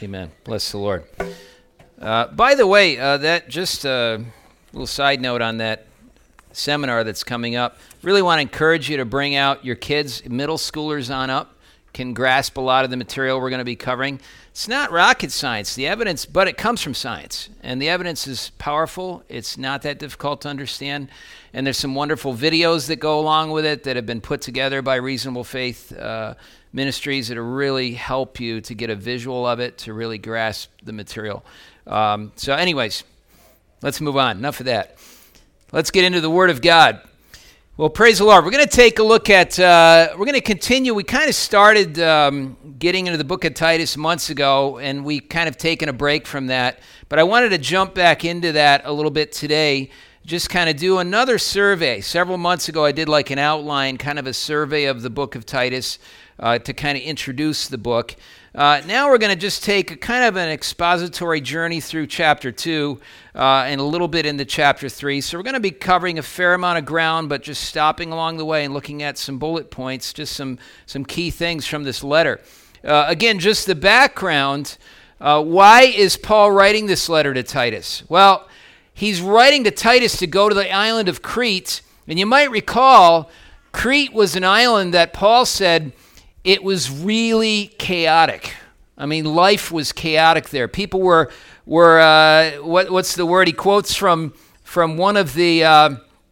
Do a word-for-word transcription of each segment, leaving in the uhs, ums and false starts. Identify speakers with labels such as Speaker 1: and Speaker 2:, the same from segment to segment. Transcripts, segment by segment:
Speaker 1: Amen. Bless the Lord. Uh, by the way, uh, that just a little side note on that seminar that's coming up. Really want to encourage you to bring out your kids, middle schoolers on up, can grasp a lot of the material we're going to be covering. It's not rocket science, the evidence, but it comes from science. And the evidence is powerful. It's not that difficult to understand. And there's some wonderful videos that go along with it that have been put together by Reasonable Faith uh, Ministries that really help you to get a visual of it, to really grasp the material. Um, so anyways, let's move on. Enough of that. Let's get into the Word of God. Well, praise the Lord. We're going to take a look at, uh, we're going to continue. We kind of started um, getting into the book of Titus months ago, and we kind of taken a break from that. But I wanted to jump back into that a little bit today, just kind of do another survey. Several months ago, I did like an outline, kind of a survey of the book of Titus uh, to kind of introduce the book. Uh, now we're going to just take a kind of an expository journey through chapter two uh, and a little bit into chapter three. So we're going to be covering a fair amount of ground, but just stopping along the way and looking at some bullet points, just some, some key things from this letter. Uh, again, just the background. Uh, why is Paul writing this letter to Titus? Well, he's writing to Titus to go to the island of Crete. And you might recall, Crete was an island that Paul said it was really chaotic. I mean, life was chaotic there. People were, were uh, what, what's the word? He quotes from, from one of the uh,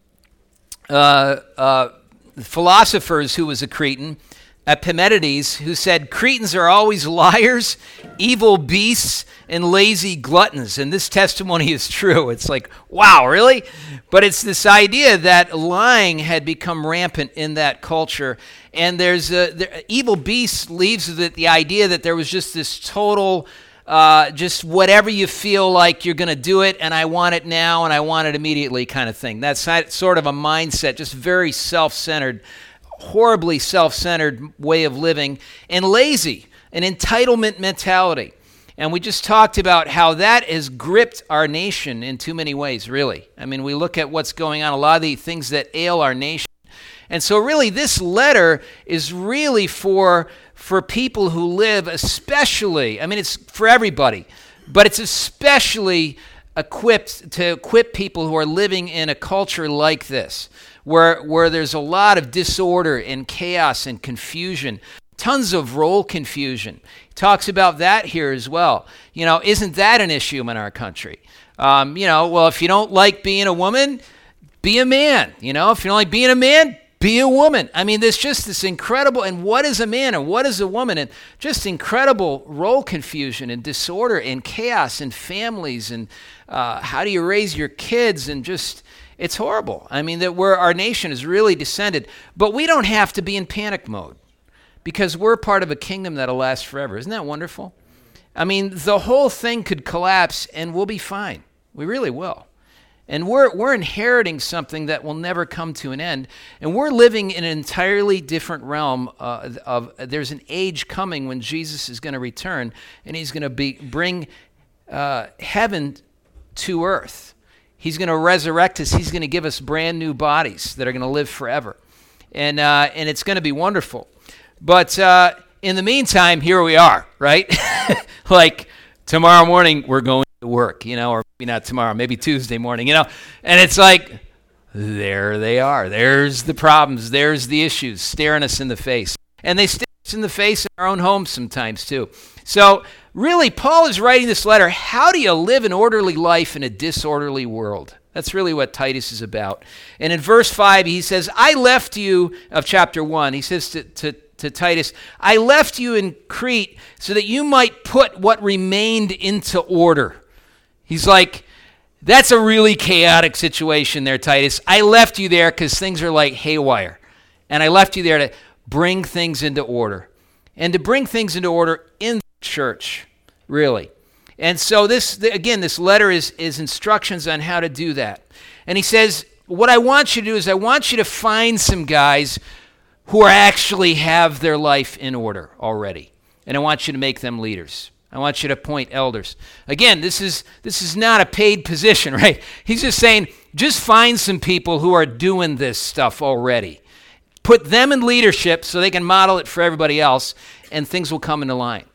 Speaker 1: uh, uh, philosophers who was a Cretan, Epimenides, who said, Cretans are always liars, evil beasts, and lazy gluttons. And this testimony is true. It's like, wow, really? But it's this idea that lying had become rampant in that culture. And there's a, the, evil beasts leaves the, the idea that there was just this total, uh, just whatever you feel like you're going to do it, and I want it now, and I want it immediately kind of thing. That's sort of a mindset, just very self-centered, horribly self-centered way of living, and lazy, an entitlement mentality. And we just talked about how that has gripped our nation in too many ways, really. I mean, we look at what's going on, a lot of the things that ail our nation. And so really this letter is really for, for people who live especially, I mean, it's for everybody, but it's especially equipped to equip people who are living in a culture like this, where, where there's a lot of disorder and chaos and confusion. Tons of role confusion. He talks about that here as well. You know, isn't that an issue in our country? Um, you know, well, if you don't like being a woman, be a man. You know, if you don't like being a man, be a woman. I mean, there's just this incredible, and what is a man and what is a woman? And just incredible role confusion and disorder and chaos in families. And uh, how do you raise your kids? And just, it's horrible. I mean, that where our nation has really descended. But we don't have to be in panic mode, because we're part of a kingdom that'll last forever. Isn't that wonderful? I mean, the whole thing could collapse and we'll be fine. We really will. And we're we're inheriting something that will never come to an end. And we're living in an entirely different realm uh, of, there's an age coming when Jesus is going to return, and he's going to be bring uh, heaven to earth. He's going to resurrect us. He's going to give us brand new bodies that are going to live forever. And uh, and it's going to be wonderful. But uh, in the meantime, here we are, right? Like tomorrow morning, we're going to work, you know, or maybe not tomorrow, maybe Tuesday morning, you know. And it's like, there they are. There's the problems. There's the issues staring us in the face. And they stare us in the face in our own homes sometimes too. So really, Paul is writing this letter. How do you live an orderly life in a disorderly world? That's really what Titus is about. And in verse five, he says, I left you, of chapter one, he says to, to to Titus, I left you in Crete so that you might put what remained into order. He's like, that's a really chaotic situation there, Titus. I left you there because things are like haywire. And I left you there to bring things into order. And to bring things into order in the church, really. And so this, again, this letter is, is instructions on how to do that. And he says, what I want you to do is I want you to find some guys who are actually have their life in order already. And I want you to make them leaders. I want you to appoint elders. Again, this is this is not a paid position, right? He's just saying, just find some people who are doing this stuff already. Put them in leadership so they can model it for everybody else, and things will come into line.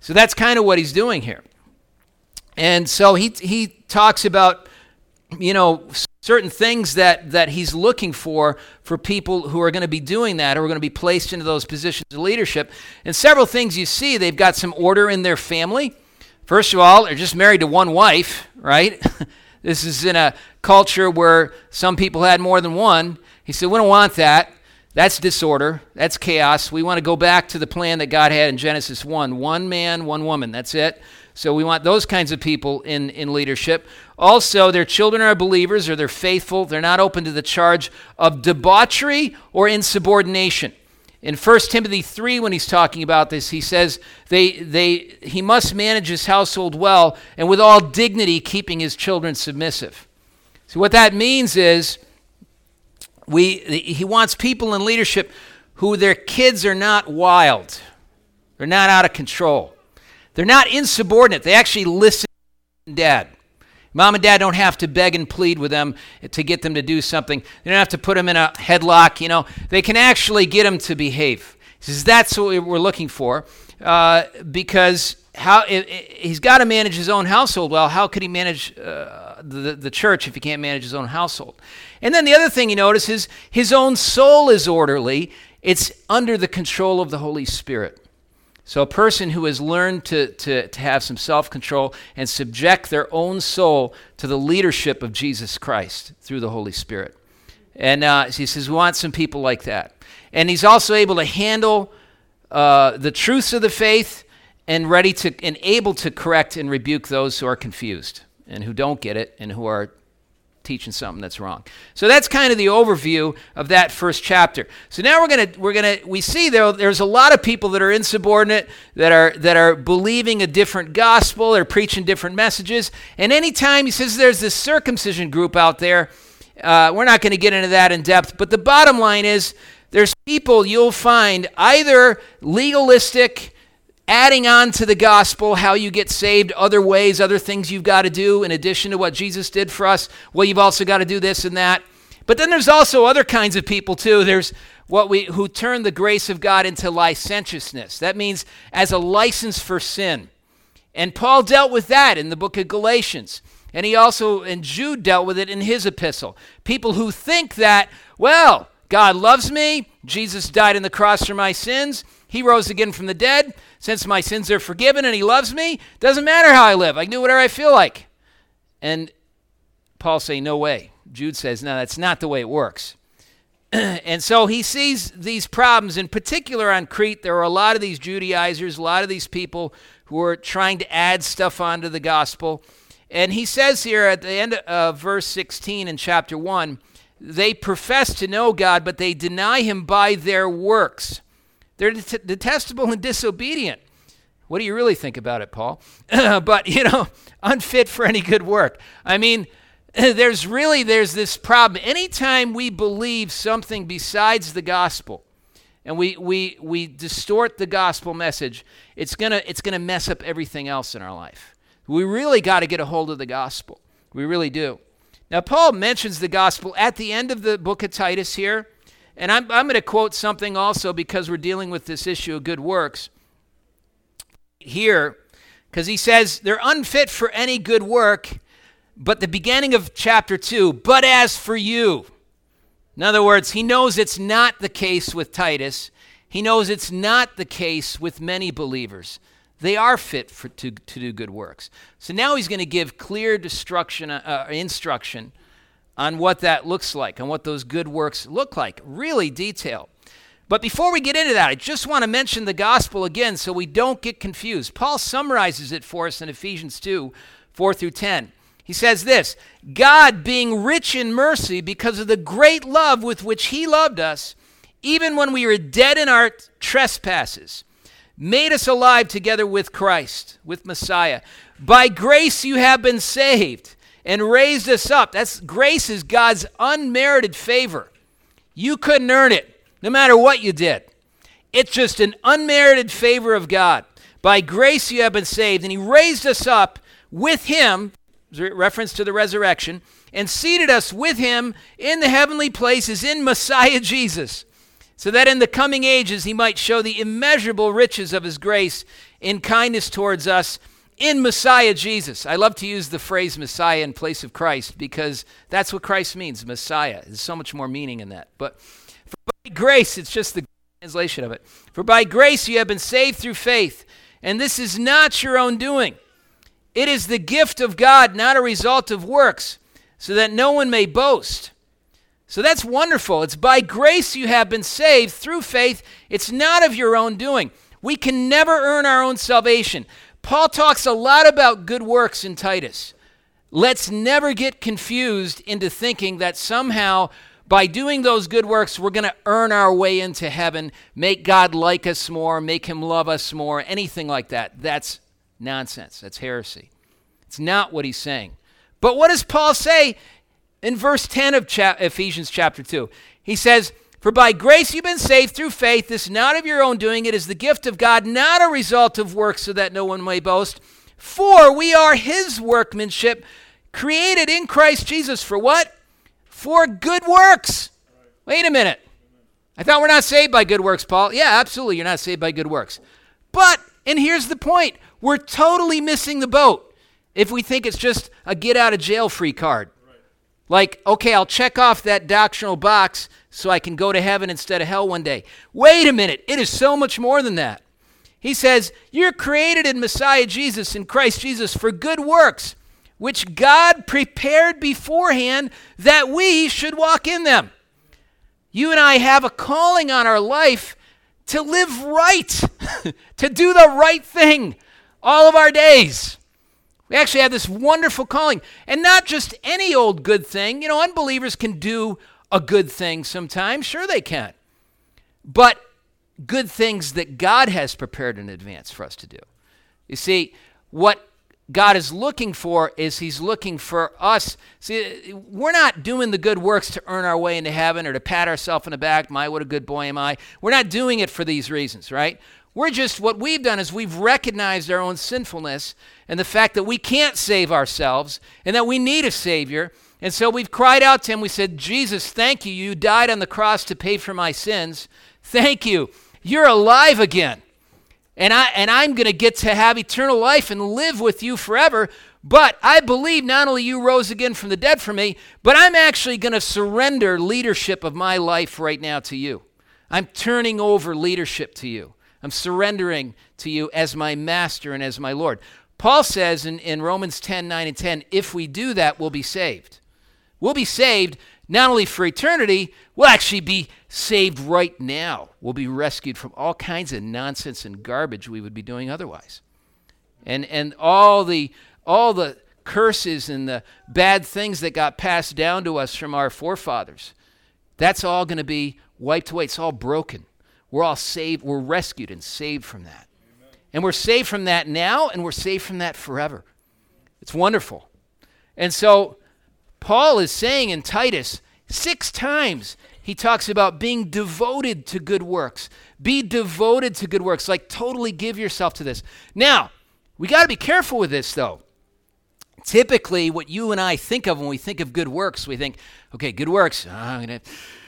Speaker 1: So that's kind of what he's doing here. And so he he talks about, you know, certain things that, that he's looking for for people who are going to be doing that, or are going to be placed into those positions of leadership. And several things you see, they've got some order in their family. First of all, they're just married to one wife, right? This is in a culture where some people had more than one. He said, we don't want that. That's disorder. That's chaos. We want to go back to the plan that God had in Genesis one. One man, one woman. That's it. So we want those kinds of people in, in leadership. Also, their children are believers, or they're faithful. They're not open to the charge of debauchery or insubordination. In First Timothy three, when he's talking about this, he says they they he must manage his household well and with all dignity, keeping his children submissive. So what that means is we he wants people in leadership who their kids are not wild. They're not out of control. They're not insubordinate. They actually listen to dad. Mom and dad don't have to beg and plead with them to get them to do something. They don't have to put them in a headlock, you know. They can actually get them to behave. He says that's what we're looking for, uh, because how it, it, he's got to manage his own household. Well, how could he manage uh, the, the church if he can't manage his own household? And then the other thing you notice is his own soul is orderly. It's under the control of the Holy Spirit. So a person who has learned to, to, to have some self-control and subject their own soul to the leadership of Jesus Christ through the Holy Spirit. And uh, he says we want some people like that. And he's also able to handle uh, the truths of the faith and ready to and able to correct and rebuke those who are confused and who don't get it and who are teaching something that's wrong. So that's kind of the overview of that first chapter. So now we're gonna we're gonna we see though there's a lot of people that are insubordinate, that are that are believing a different gospel, they're preaching different messages. And anytime he says there's this circumcision group out there, uh, we're not going to get into that in depth. But the bottom line is there's people you'll find either legalistic, adding on to the gospel, how you get saved, other ways, other things you've got to do in addition to what Jesus did for us. Well, you've also got to do this and that. But then there's also other kinds of people too. There's what we who turn the grace of God into licentiousness. That means as a license for sin. And Paul dealt with that in the book of Galatians. And he also, and Jude dealt with it in his epistle. People who think that, well, God loves me. Jesus died on the cross for my sins. He rose again from the dead. Since my sins are forgiven and he loves me, doesn't matter how I live. I can do whatever I feel like. And Paul say, no way. Jude says, no, that's not the way it works. And so he sees these problems, in particular on Crete. There are a lot of these Judaizers, a lot of these people who are trying to add stuff onto the gospel. And he says here at the end of verse sixteen in chapter one, they profess to know God, but they deny him by their works. They're det- detestable and disobedient. What do you really think about it, Paul? But, you know, unfit for any good work. I mean, there's really, there's this problem. Anytime we believe something besides the gospel, and we we we distort the gospel message, it's gonna it's gonna mess up everything else in our life. We really got to get a hold of the gospel. We really do. Now, Paul mentions the gospel at the end of the book of Titus here. And I'm, I'm going to quote something also because we're dealing with this issue of good works here, because he says they're unfit for any good work, but the beginning of chapter two, but as for you. In other words, he knows it's not the case with Titus. He knows it's not the case with many believers. They are fit for, to, to do good works. So now he's going to give clear destruction, uh, instruction on what that looks like and what those good works look like, really detailed. But before we get into that, I just want to mention the gospel again so we don't get confused. Paul summarizes it for us in Ephesians two, four through ten. He says this, God being rich in mercy because of the great love with which he loved us, even when we were dead in our trespasses, made us alive together with Christ, with Messiah. By grace you have been saved, and raised us up. That's grace is God's unmerited favor. You couldn't earn it, no matter what you did. It's just an unmerited favor of God. By grace you have been saved, and he raised us up with him, reference to the resurrection, and seated us with him in the heavenly places in Messiah Jesus, so that in the coming ages he might show the immeasurable riches of his grace in kindness towards us in Messiah Jesus. I love to use the phrase Messiah in place of Christ because that's what Christ means, Messiah. There's so much more meaning in that. But for by grace, it's just the translation of it. For by grace you have been saved through faith, and this is not your own doing. It is the gift of God, not a result of works, so that no one may boast. So that's wonderful. It's by grace you have been saved through faith. It's not of your own doing. We can never earn our own salvation. Paul talks a lot about good works in Titus. Let's never get confused into thinking that somehow by doing those good works, we're going to earn our way into heaven, make God like us more, make him love us more, anything like that. That's nonsense. That's heresy. It's not what he's saying. But what does Paul say in verse ten of cha- Ephesians chapter two? He says, for by grace you've been saved through faith. This is not of your own doing. It is the gift of God, not a result of works, so that no one may boast. For we are his workmanship, created in Christ Jesus for what? For good works. Wait a minute. I thought we're not saved by good works, Paul. Yeah, absolutely, you're not saved by good works. But, and here's the point, we're totally missing the boat if we think it's just a get-out-of-jail-free card. Right. Like, okay, I'll check off that doctrinal box so I can go to heaven instead of hell one day. Wait a minute, it is so much more than that. He says, you're created in Messiah Jesus, in Christ Jesus, for good works, which God prepared beforehand that we should walk in them. You and I have a calling on our life to live right, to do the right thing all of our days. We actually have this wonderful calling, and not just any old good thing. You know, unbelievers can do a good thing sometimes. Sure they can. But good things that God has prepared in advance for us to do. You see, what God is looking for is he's looking for us. See, we're not doing the good works to earn our way into heaven or to pat ourselves on the back. My, what a good boy am I. We're not doing it for these reasons, right? We're just, what we've done is we've recognized our own sinfulness and the fact that we can't save ourselves and that we need a Savior. And so we've cried out to him. We said, Jesus, thank you. You died on the cross to pay for my sins. Thank you. You're alive again. And, I, and I'm going to get to have eternal life and live with you forever. But I believe not only you rose again from the dead for me, but I'm actually going to surrender leadership of my life right now to you. I'm turning over leadership to you. I'm surrendering to you as my master and as my Lord. Paul says in, in Romans ten, nine and ten, if we do that, we'll be saved. We'll be saved not only for eternity, we'll actually be saved right now. We'll be rescued from all kinds of nonsense and garbage we would be doing otherwise. And and all the all the curses and the bad things that got passed down to us from our forefathers, that's all going to be wiped away. It's all broken. We're all saved. We're rescued and saved from that. Amen. And we're saved from that now, and we're saved from that forever. It's wonderful. And so Paul is saying in Titus, six times he talks about being devoted to good works. Be devoted to good works, like totally give yourself to this. Now, we got to be careful with this, though. Typically, what you and I think of when we think of good works, we think, okay, good works, oh, I'm going to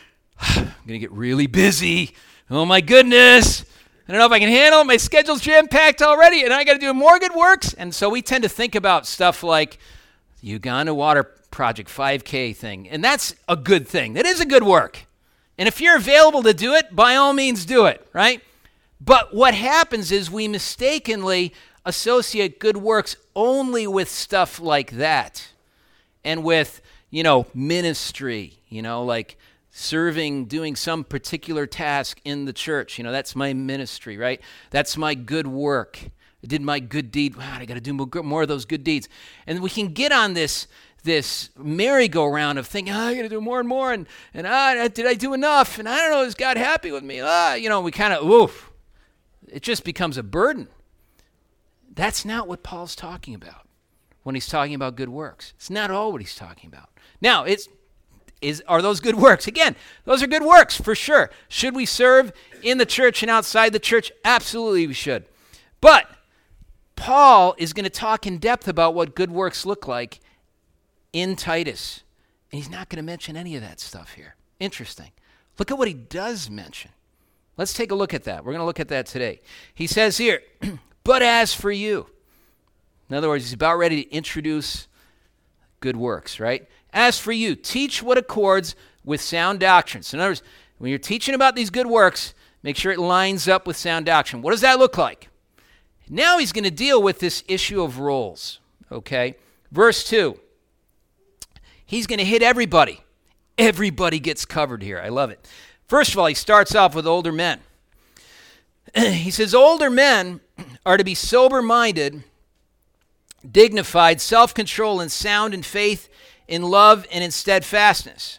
Speaker 1: I'm going to get really busy. Oh, my goodness. I don't know if I can handle it. My schedule's jam-packed already, and I got to do more good works. And so we tend to think about stuff like the Uganda Water Project five K thing, and that's a good thing. That is a good work. And if you're available to do it, by all means do it, right? But what happens is we mistakenly associate good works only with stuff like that and with, you know, ministry, you know, like serving, doing some particular task in the church. You know, that's my ministry, right? That's my good work. I did my good deed. Wow, I got to do more of those good deeds. And we can get on this this merry-go-round of thinking, oh, I got to do more and more, and, and ah, did I do enough? And I don't know, is God happy with me? Ah, you know, we kind of, oof. It just becomes a burden. That's not what Paul's talking about when he's talking about good works. It's not all what he's talking about. Now, it's Is, are those good works? Again, those are good works for sure. Should we serve in the church and outside the church? Absolutely we should. But Paul is going to talk in depth about what good works look like in Titus. And he's not going to mention any of that stuff here. Interesting. Look at what he does mention. Let's take a look at that. We're going to look at that today. He says here, But as for you, in other words, he's about ready to introduce good works, right? As for you, teach what accords with sound doctrine. So in other words, when you're teaching about these good works, make sure it lines up with sound doctrine. What does that look like? Now he's going to deal with this issue of roles, okay? Verse two, he's going to hit everybody. Everybody gets covered here. I love it. First of all, he starts off with older men. He says, older men are to be sober-minded, dignified, self-controlled, and sound in faith, in love, and in steadfastness.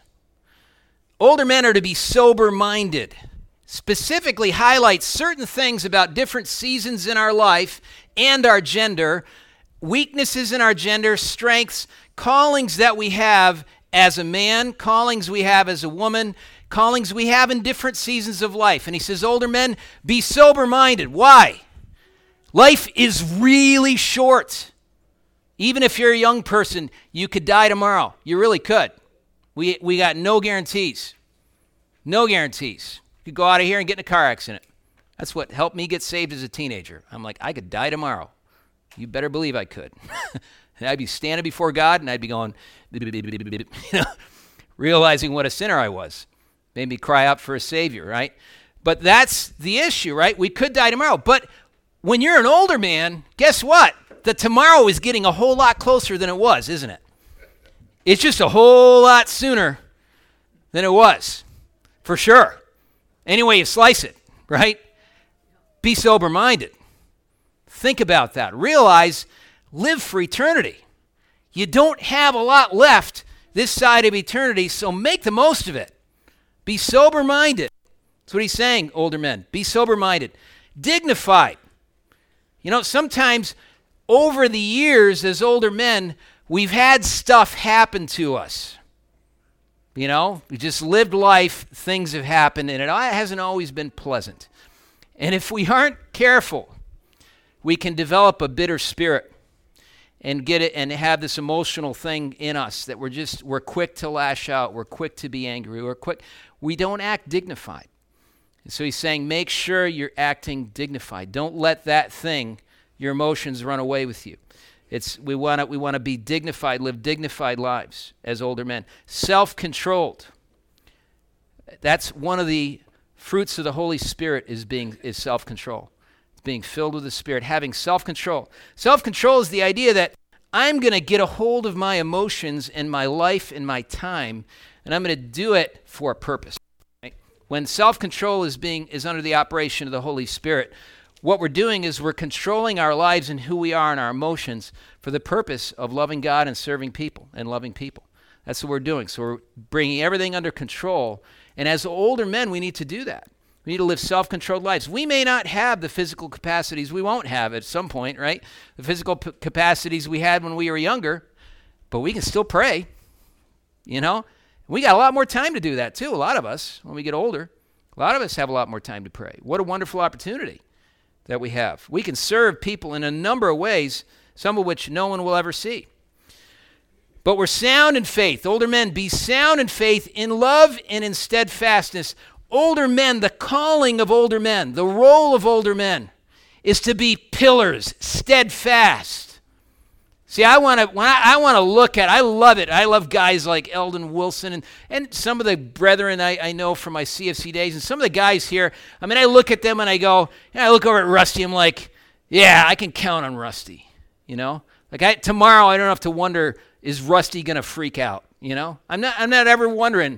Speaker 1: Older men are to be sober-minded. Specifically highlights certain things about different seasons in our life and our gender, weaknesses in our gender, strengths, callings that we have as a man, callings we have as a woman, callings we have in different seasons of life. And he says, older men, be sober-minded. Why? Life is really short. Even if you're a young person, you could die tomorrow. You really could. We we got no guarantees. No guarantees. You could go out of here and get in a car accident. That's what helped me get saved as a teenager. I'm like, I could die tomorrow. You better believe I could. And I'd be standing before God, and I'd be going, you know, realizing what a sinner I was. Made me cry out for a Savior, right? But that's the issue, right? We could die tomorrow. But when you're an older man, guess what? The tomorrow is getting a whole lot closer than it was, isn't it? It's just a whole lot sooner than it was, for sure. Any way you slice it, right? Be sober-minded. Think about that. Realize, live for eternity. You don't have a lot left this side of eternity, so make the most of it. Be sober-minded. That's what he's saying, older men. Be sober-minded. Dignified. You know, sometimes over the years as older men, we've had stuff happen to us. You know, we just lived life, things have happened, and it hasn't always been pleasant. And if we aren't careful, we can develop a bitter spirit and get it and have this emotional thing in us that we're just, we're quick to lash out, we're quick to be angry, we're quick, we don't act dignified. And so he's saying, make sure you're acting dignified. Don't let that thing, your emotions, run away with you. It's we want to we want to be dignified, live dignified lives as older men. Self-controlled. That's one of the fruits of the Holy Spirit is being is self-control. It's being filled with the Spirit, having self-control. Self-control is the idea that I'm going to get a hold of my emotions and my life and my time, and I'm going to do it for a purpose. Right? When self-control is being is under the operation of the Holy Spirit, what we're doing is we're controlling our lives and who we are and our emotions for the purpose of loving God and serving people and loving people. That's what we're doing. So we're bringing everything under control. And as older men, we need to do that. We need to live self-controlled lives. We may not have the physical capacities we won't have at some point, right? The physical p- capacities we had when we were younger, but we can still pray, you know? We got a lot more time to do that too, a lot of us, when we get older. A lot of us have a lot more time to pray. What a wonderful opportunity that we have. We can serve people in a number of ways, some of which no one will ever see. But we're sound in faith. Older men, be sound in faith, in love and in steadfastness. Older men, the calling of older men, the role of older men is to be pillars, steadfast. See, I want to when I, I want to look at, I love it. I love guys like Eldon Wilson and, and some of the brethren I, I know from my C F C days and some of the guys here. I mean, I look at them and I go, and I look over at Rusty, I'm like, yeah, I can count on Rusty, you know? Like I, tomorrow I don't have to wonder, is Rusty going to freak out, you know? I'm not I'm not ever wondering.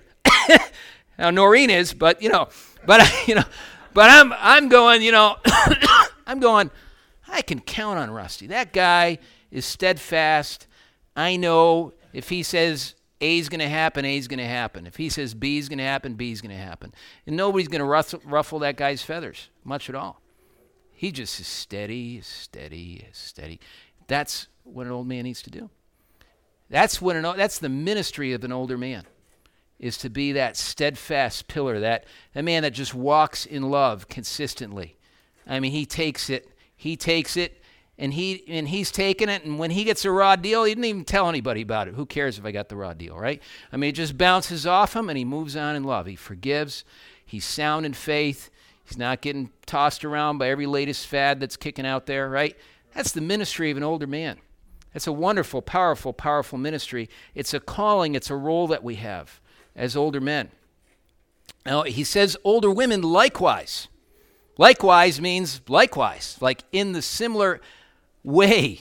Speaker 1: Now Noreen is, but you know, but you know, but I'm I'm going, you know, I'm going, I can count on Rusty. That guy is steadfast. I know if he says A is going to happen, A is going to happen. If he says B is going to happen, B is going to happen. And nobody's going to ruffle, ruffle that guy's feathers much at all. He just is steady, steady, steady. That's what an old man needs to do. That's what an that's the ministry of an older man, is to be that steadfast pillar, that, that man that just walks in love consistently. I mean, he takes it, he takes it, and he and he's taking it, and when he gets a raw deal, he didn't even tell anybody about it. Who cares if I got the raw deal, right? I mean, it just bounces off him, and he moves on in love. He forgives. He's sound in faith. He's not getting tossed around by every latest fad that's kicking out there, right? That's the ministry of an older man. That's a wonderful, powerful, powerful ministry. It's a calling. It's a role that we have as older men. Now, he says older women likewise. Likewise means likewise, like in the similar way.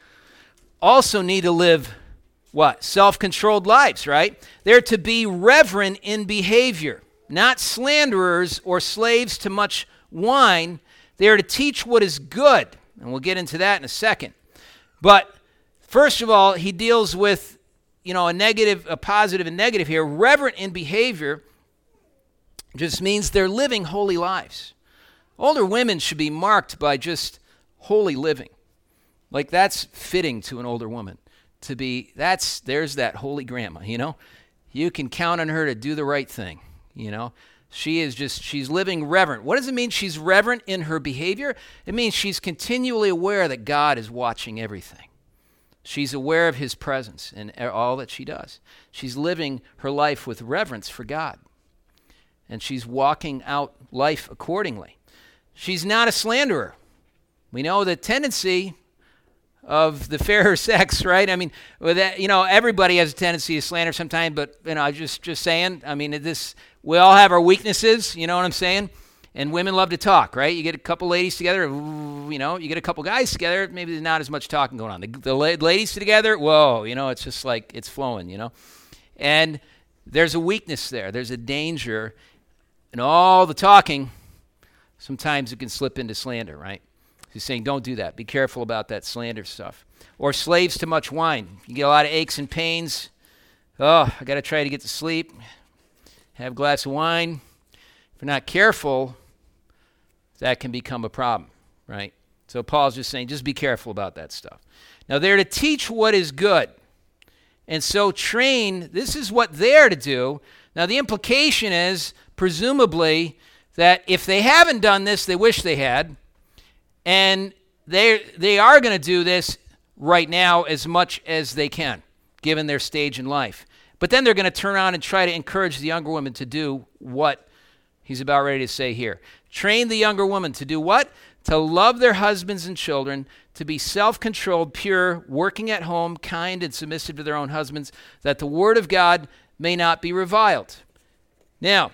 Speaker 1: Also need to live what? Self-controlled lives, right? They're to be reverent in behavior, not slanderers or slaves to much wine. They're to teach what is good, and we'll get into that in a second. But first of all, he deals with, you know, a negative, a positive and negative here. Reverent in behavior just means they're living holy lives. Older women should be marked by just holy living. Like that's fitting to an older woman. To be, that's, there's that holy grandma, you know? You can count on her to do the right thing, you know? She is just, she's living reverent. What does it mean she's reverent in her behavior? It means she's continually aware that God is watching everything. She's aware of his presence in all that she does. She's living her life with reverence for God. And she's walking out life accordingly. She's not a slanderer. We know the tendency of the fairer sex, right? I mean, with that, you know, everybody has a tendency to slander sometimes, but, you know, just just saying, I mean, this, we all have our weaknesses, you know what I'm saying? And women love to talk, right? You get a couple ladies together, you know, you get a couple guys together, maybe there's not as much talking going on. The, the ladies together, whoa, you know, it's just like, it's flowing, you know? And there's a weakness there. There's a danger in all the talking. Sometimes it can slip into slander, right? He's saying, don't do that. Be careful about that slander stuff. Or slaves to much wine. You get a lot of aches and pains. Oh, I got to try to get to sleep. Have a glass of wine. If you're not careful, that can become a problem, right? So Paul's just saying, just be careful about that stuff. Now, they're to teach what is good. And so train, this is what they're to do. Now, the implication is, presumably, that if they haven't done this, they wish they had. And they they are going to do this right now as much as they can, given their stage in life. But then they're going to turn around and try to encourage the younger women to do what he's about ready to say here. Train the younger women to do what? To love their husbands and children, to be self-controlled, pure, working at home, kind, and submissive to their own husbands, that the word of God may not be reviled. Now,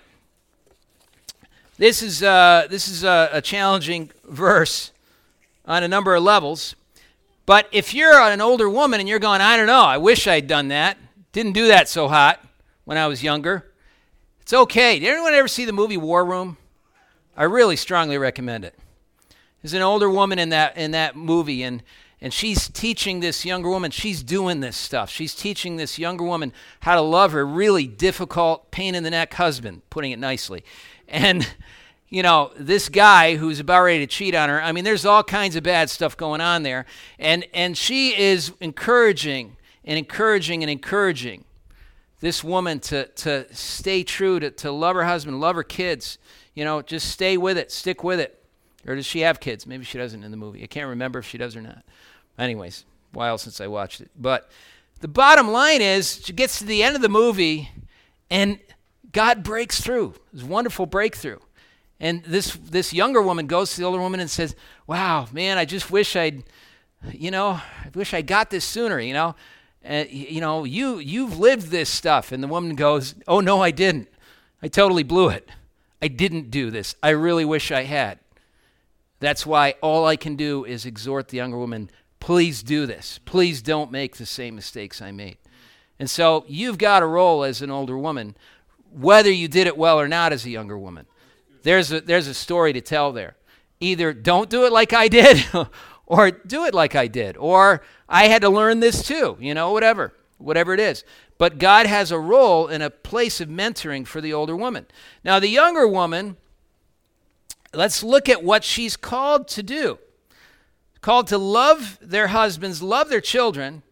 Speaker 1: this is uh, this is a, a challenging verse on a number of levels. But if you're an older woman and you're going, I don't know, I wish I'd done that. Didn't do that so hot when I was younger. It's okay. Did anyone ever see the movie War Room? I really strongly recommend it. There's an older woman in that in that movie, and, and she's teaching this younger woman. She's doing this stuff. She's teaching this younger woman how to love her really difficult, pain-in-the-neck husband, putting it nicely. And you know, this guy who's about ready to cheat on her, I mean, there's all kinds of bad stuff going on there. And and she is encouraging and encouraging and encouraging this woman to, to stay true, to, to love her husband, love her kids. You know, just stay with it, stick with it. Or does she have kids? Maybe she doesn't in the movie. I can't remember if she does or not. Anyways, a while since I watched it. But the bottom line is, she gets to the end of the movie, and God breaks through. It's a wonderful breakthrough. And this this younger woman goes to the older woman and says, wow, man, I just wish I'd, you know, I wish I got this sooner, you know. Uh, you know, you, you've lived this stuff. And the woman goes, oh, no, I didn't. I totally blew it. I didn't do this. I really wish I had. That's why all I can do is exhort the younger woman, please do this. Please don't make the same mistakes I made. And so you've got a role as an older woman, whether you did it well or not as a younger woman. There's a, there's a story to tell there. Either don't do it like I did or do it like I did. Or I had to learn this too, you know, whatever, whatever it is. But God has a role in a place of mentoring for the older woman. Now, the younger woman, let's look at what she's called to do. Called to love their husbands, love their children,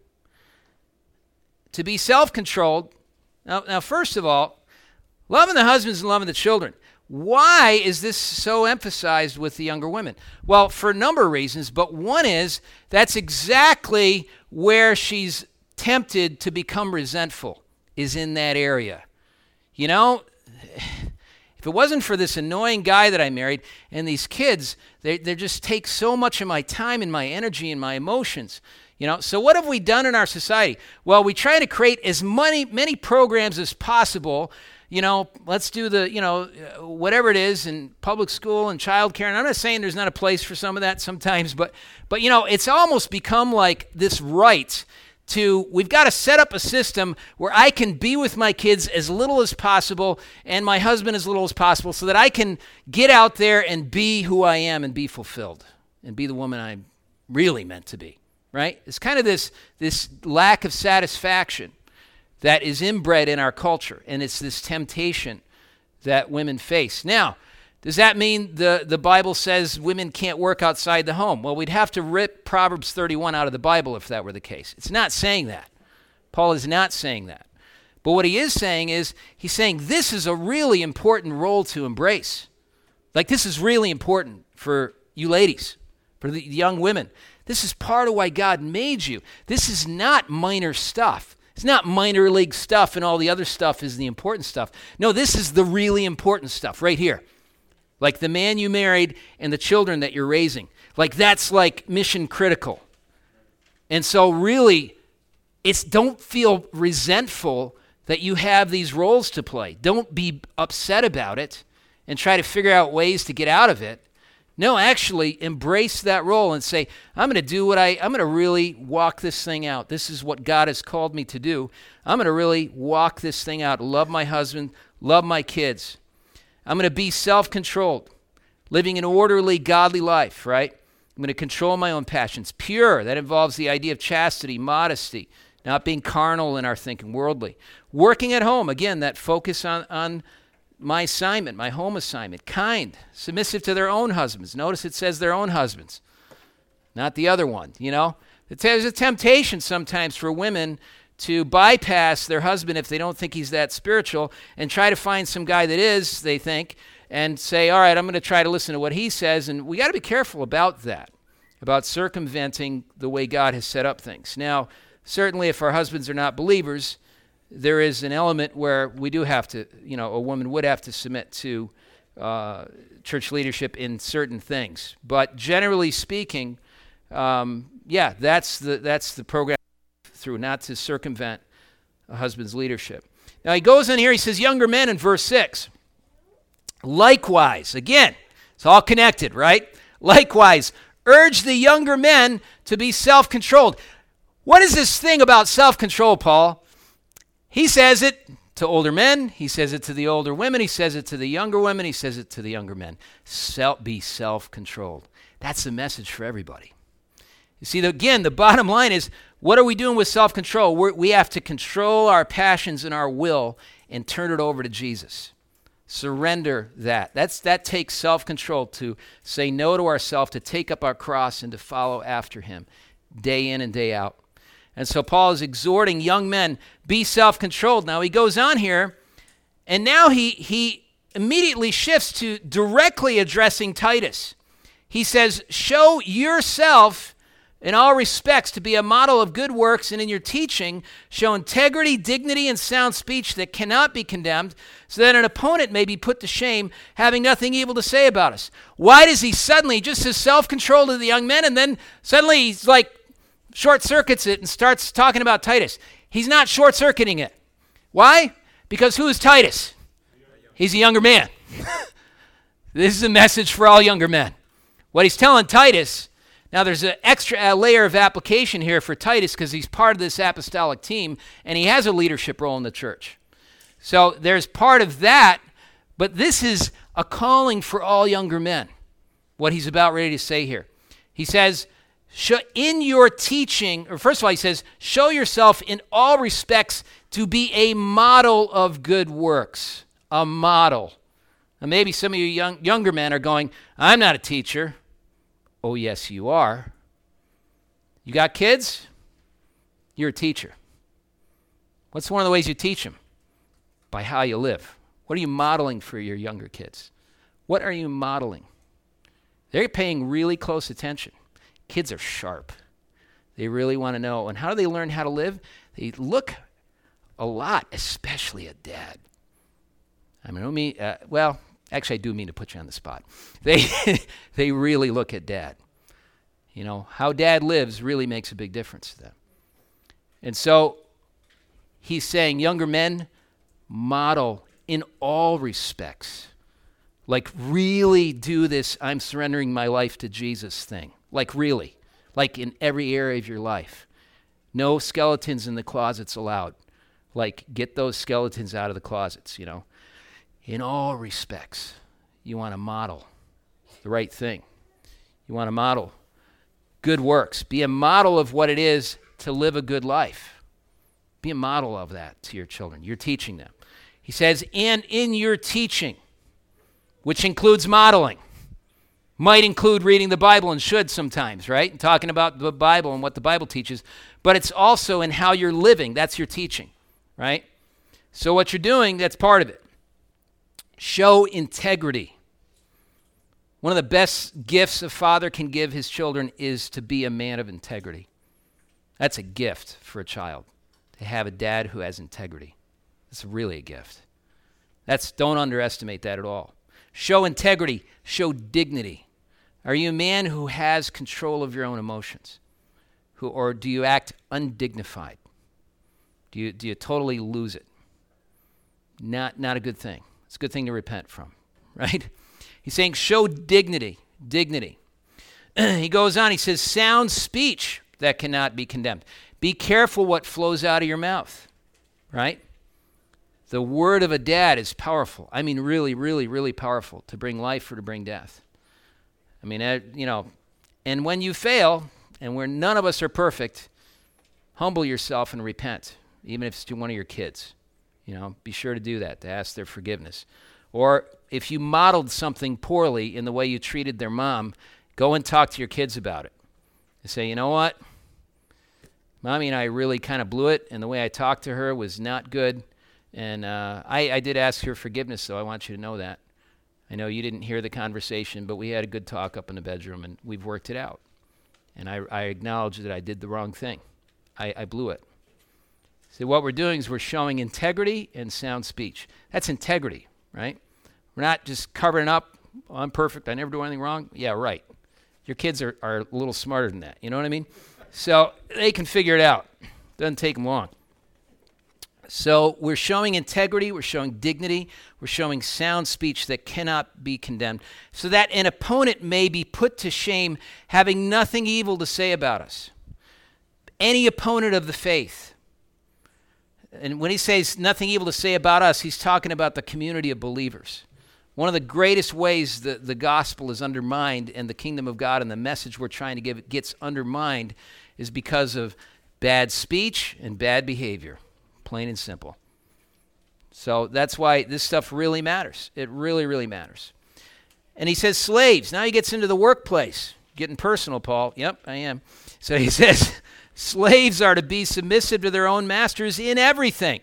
Speaker 1: to be self-controlled. Now, now first of all, loving the husbands and loving the children. Why is this so emphasized with the younger women? Well, for a number of reasons, but one is that's exactly where she's tempted to become resentful, is in that area. You know, If it wasn't for this annoying guy that I married and these kids, they, they just take so much of my time and my energy and my emotions. You know, so what have we done in our society? Well, we try to create as many, many programs as possible. You know, let's do the, you know, whatever it is in public school and childcare. And I'm not saying there's not a place for some of that sometimes, but, but you know, it's almost become like this right to, we've got to set up a system where I can be with my kids as little as possible and my husband as little as possible so that I can get out there and be who I am and be fulfilled and be the woman I'm really meant to be, right? It's kind of this, this lack of satisfaction that is inbred in our culture, and it's this temptation that women face. Now, does that mean the, the Bible says women can't work outside the home? Well, we'd have to rip Proverbs thirty-one out of the Bible if that were the case. It's not saying that. Paul is not saying that. But what he is saying is, he's saying this is a really important role to embrace. Like, this is really important for you ladies, for the young women. This is part of why God made you. This is not minor stuff. It's not minor league stuff and all the other stuff is the important stuff. No, this is the really important stuff right here. Like the man you married and the children that you're raising. Like that's like mission critical. And so really, it's don't feel resentful that you have these roles to play. Don't be upset about it and try to figure out ways to get out of it. No, actually embrace that role and say, I'm going to do what I, I'm going to really walk this thing out. This is what God has called me to do. I'm going to really walk this thing out. Love my husband, love my kids. I'm going to be self-controlled, living an orderly, godly life, right? I'm going to control my own passions. Pure, that involves the idea of chastity, modesty, not being carnal in our thinking, worldly. Working at home, again, that focus on, on my assignment, my home assignment. Kind, submissive to their own husbands. Notice it says their own husbands, not the other one, you know? There's a temptation sometimes for women to bypass their husband if they don't think he's that spiritual and try to find some guy that is, they think, and say, all right, I'm going to try to listen to what he says. And we got to be careful about that, about circumventing the way God has set up things. Now, certainly if our husbands are not believers, there is an element where we do have to, you know, a woman would have to submit to uh, church leadership in certain things. But generally speaking, um, yeah, that's the that's the program through, not to circumvent a husband's leadership. Now he goes in here, he says, younger men in verse six. Likewise, again, it's all connected, right? Likewise, urge the younger men to be self-controlled. What is this thing about self-control, Paul? He says it to older men, he says it to the older women, he says it to the younger women, he says it to the younger men. Self, be self-controlled. That's the message for everybody. You see, the, again, the bottom line is, what are we doing with self-control? We're, we have to control our passions and our will and turn it over to Jesus. Surrender that. That's, that takes self-control to say no to ourselves, to take up our cross and to follow after him day in and day out. And so Paul is exhorting young men, be self-controlled. Now he goes on here, and now he, he immediately shifts to directly addressing Titus. He says, show yourself in all respects to be a model of good works, and in your teaching show integrity, dignity, and sound speech that cannot be condemned, so that an opponent may be put to shame, having nothing evil to say about us. Why does he suddenly just says self-control to the young men, and then suddenly he's like short-circuits it and starts talking about Titus? He's not short-circuiting it. Why? Because who is Titus? He's a younger man. This is a message for all younger men. What he's telling Titus. Now, there's an extra layer of application here for Titus because he's part of this apostolic team, and he has a leadership role in the church. So there's part of that, but this is a calling for all younger men, what he's about ready to say here. He says, in your teaching, or first of all, he says, show yourself in all respects to be a model of good works, a model. Now, maybe some of you young, younger men are going, I'm not a teacher. Oh, yes, you are. You got kids? You're a teacher. What's one of the ways you teach them? By how you live. What are you modeling for your younger kids? What are you modeling? They're paying really close attention. Kids are sharp. They really want to know. And how do they learn how to live? They look a lot, especially at dad. I mean, I mean uh, well, Actually, I do mean to put you on the spot. They they really look at dad. You know, how dad lives really makes a big difference to them. And so he's saying, younger men, model in all respects. Like, really do this, I'm surrendering my life to Jesus thing. Like, really. Like, in every area of your life. No skeletons in the closets allowed. Like, get those skeletons out of the closets, you know. In all respects, you want to model the right thing. You want to model good works. Be a model of what it is to live a good life. Be a model of that to your children. You're teaching them. He says, and in your teaching, which includes modeling, might include reading the Bible and should sometimes, right? And talking about the Bible and what the Bible teaches. But it's also in how you're living. That's your teaching, right? So what you're doing, that's part of it. Show integrity. One of the best gifts a father can give his children is to be a man of integrity. That's a gift for a child, to have a dad who has integrity. It's really a gift. That's, don't underestimate that at all. Show integrity. Show dignity. Are you a man who has control of your own emotions? Who, or do you act undignified? Do you, do you totally lose it? Not, not a good thing. It's a good thing to repent from, right? He's saying show dignity, dignity. He goes on, he says, sound speech that cannot be condemned. Be careful what flows out of your mouth, right? The word of a dad is powerful. I mean, really, really, really powerful to bring life or to bring death. I mean, uh, you know, and when you fail, and where none of us are perfect, humble yourself and repent, even if it's to one of your kids. You know, be sure to do that, to ask their forgiveness. Or if you modeled something poorly in the way you treated their mom, go and talk to your kids about it. And say, you know what? Mommy and I really kind of blew it, and the way I talked to her was not good. And uh, I, I did ask her forgiveness, so I want you to know that. I know you didn't hear the conversation, but we had a good talk up in the bedroom, and we've worked it out. And I, I acknowledge that I did the wrong thing. I, I blew it. So what we're doing is we're showing integrity and sound speech. That's integrity, right? We're not just covering up, oh, I'm perfect, I never do anything wrong. Yeah, right. Your kids are, are a little smarter than that. You know what I mean? So they can figure it out. Doesn't take them long. So we're showing integrity, we're showing dignity, we're showing sound speech that cannot be condemned, so that an opponent may be put to shame, having nothing evil to say about us. Any opponent of the faith. And when he says nothing evil to say about us, he's talking about the community of believers. One of the greatest ways that the gospel is undermined and the kingdom of God and the message we're trying to give gets undermined is because of bad speech and bad behavior. Plain and simple. So that's why this stuff really matters. It really, really matters. And he says slaves. Now he gets into the workplace. Getting personal, Paul. Yep, I am. So he says slaves are to be submissive to their own masters in everything.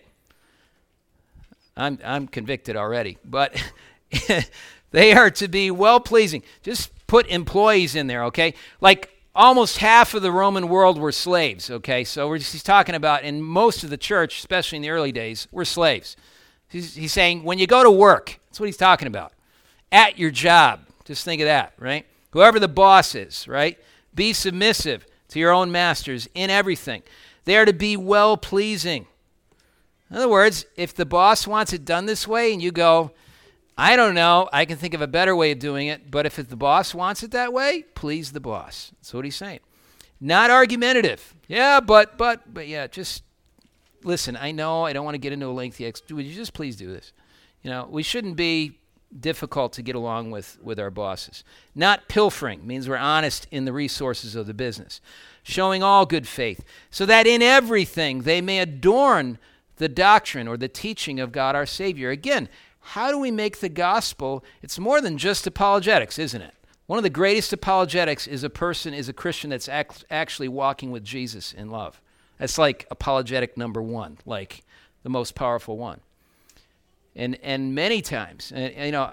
Speaker 1: I'm I'm convicted already. But they are to be well-pleasing. Just put employees in there, okay? Like almost half of the Roman world were slaves, okay? So we're just, he's talking about, in most of the church, especially in the early days, were slaves. He's, he's saying when you go to work, that's what he's talking about. At your job, just think of that, right? Whoever the boss is, right? Be submissive to your own masters in everything. They are to be well-pleasing. In other words, if the boss wants it done this way and you go, I don't know, I can think of a better way of doing it, but if the boss wants it that way, please the boss. That's what he's saying. Not argumentative. Yeah, but, but, but yeah, just listen, I know I don't want to get into a lengthy, ex- would you just please do this? You know, we shouldn't be difficult to get along with, with our bosses. Not pilfering means we're honest in the resources of the business. Showing all good faith, so that in everything they may adorn the doctrine or the teaching of God our Savior. Again, how do we make the gospel? It's more than just apologetics, isn't it? One of the greatest apologetics is a person, is a Christian that's act, actually walking with Jesus in love. That's like apologetic number one, like the most powerful one. And and many times, and, you know,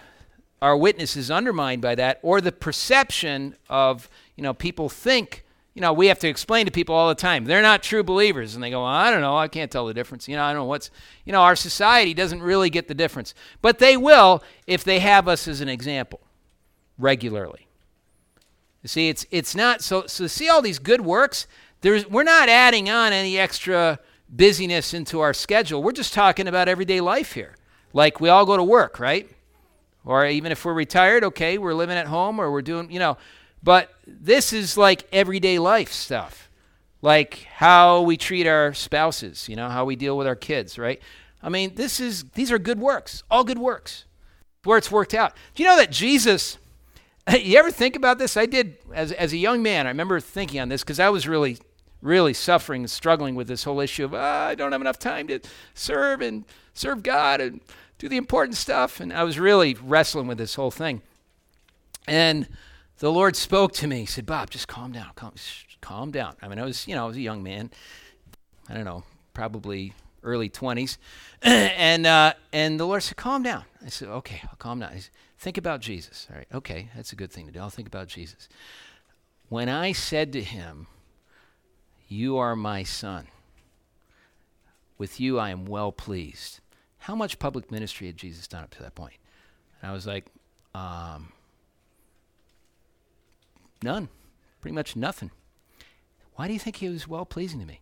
Speaker 1: our witness is undermined by that, or the perception of, you know, people think you know, we have to explain to people all the time, they're not true believers. And they go, well, I don't know, I can't tell the difference. You know, I don't know what's, you know, our society doesn't really get the difference. But they will if they have us as an example regularly. You see, it's it's not, so so see all these good works, there's we're not adding on any extra busyness into our schedule. We're just talking about everyday life here. Like we all go to work, right? Or even if we're retired, okay, we're living at home or we're doing, you know, but this is like everyday life stuff. Like how we treat our spouses, you know, how we deal with our kids, right? I mean, this is, these are good works, all good works, where it's worked out. Do you know that Jesus, you ever think about this? I did as, as a young man, I remember thinking on this because I was really, really suffering and struggling with this whole issue of, ah, I don't have enough time to serve and serve God and do the important stuff. And I was really wrestling with this whole thing. And the Lord spoke to me. He said, Bob, just calm down, calm, calm down. I mean, I was, you know, I was a young man. I don't know, probably early twenties. and uh, and the Lord said, calm down. I said, okay, I'll calm down. He said, think about Jesus. All right, okay, that's a good thing to do. I'll think about Jesus. When I said to him, you are my son. With you I am well pleased. How much public ministry had Jesus done up to that point? And I was like, um, none. Pretty much nothing. Why do you think he was well pleasing to me?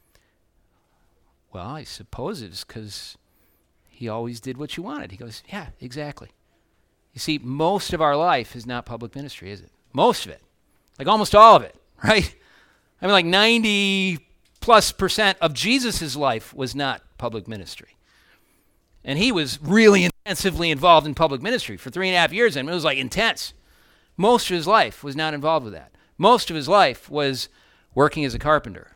Speaker 1: Well, I suppose it's because he always did what you wanted. He goes, yeah, exactly. You see, most of our life is not public ministry, is it? Most of it. Like almost all of it, right? I mean, like ninety plus percent of Jesus' life was not public ministry. And he was really intensively involved in public ministry for three and a half years. And it was like intense. Most of his life was not involved with that. Most of his life was working as a carpenter,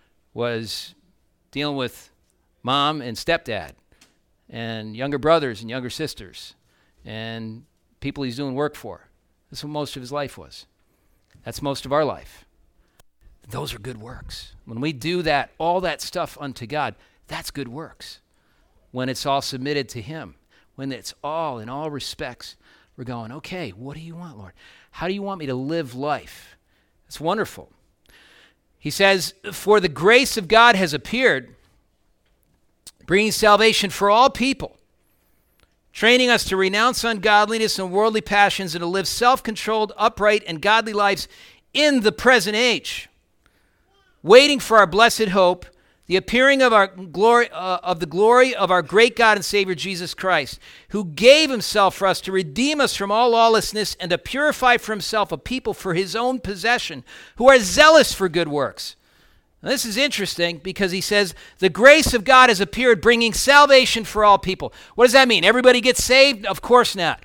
Speaker 1: was dealing with mom and stepdad and younger brothers and younger sisters and people he's doing work for. That's what most of his life was. That's most of our life. Those are good works. When we do that, all that stuff unto God, that's good works. When it's all submitted to him, when it's all, in all respects, we're going, okay, what do you want, Lord? How do you want me to live life? It's wonderful. He says, for the grace of God has appeared, bringing salvation for all people, training us to renounce ungodliness and worldly passions and to live self-controlled, upright, and godly lives in the present age, waiting for our blessed hope, the appearing of our glory, uh, of the glory of our great God and Savior Jesus Christ, who gave himself for us to redeem us from all lawlessness and to purify for himself a people for his own possession, who are zealous for good works. Now, this is interesting because he says, the grace of God has appeared, bringing salvation for all people. What does that mean? Everybody gets saved? Of course not.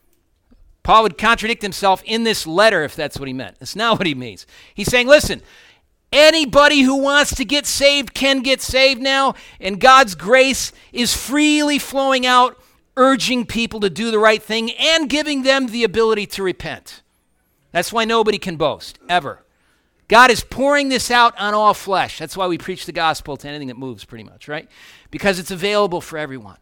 Speaker 1: Paul would contradict himself in this letter if that's what he meant. That's not what he means. He's saying, listen, anybody who wants to get saved can get saved now, and God's grace is freely flowing out, urging people to do the right thing and giving them the ability to repent. That's why nobody can boast, ever. God is pouring this out on all flesh. That's why we preach the gospel to anything that moves, pretty much, right? Because it's available for everyone.